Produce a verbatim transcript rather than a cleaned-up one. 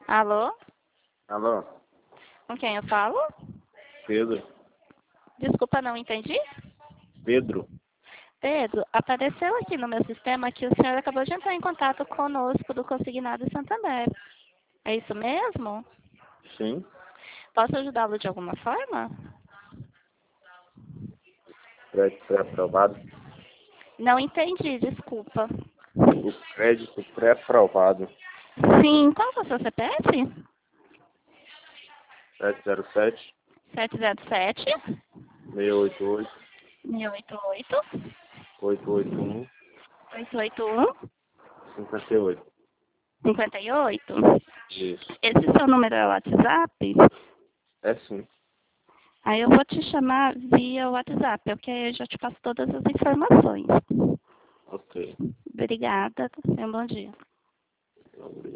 Alô? Alô? Com quem eu falo? Pedro? Desculpa, não entendi. Pedro? Pedro, apareceu aqui no meu sistema que o senhor acabou de entrar em contato conosco do Consignado Santander. É isso mesmo? Sim. Posso ajudá-lo de alguma forma? Crédito pré-aprovado. Não entendi, desculpa. O crédito pré-aprovado. Sim, qual é o seu C P F? sete zero sete, sete zero sete, seis oito oito, seis oito oito, oito oito um, oito oito um, cinco oito. cinquenta e oito. Isso. Esse seu número é o WhatsApp? É sim. Aí eu vou te chamar via WhatsApp, ok? Aí eu já te passo todas as informações. Ok. Obrigada. Tenha um bom dia. Obrigado.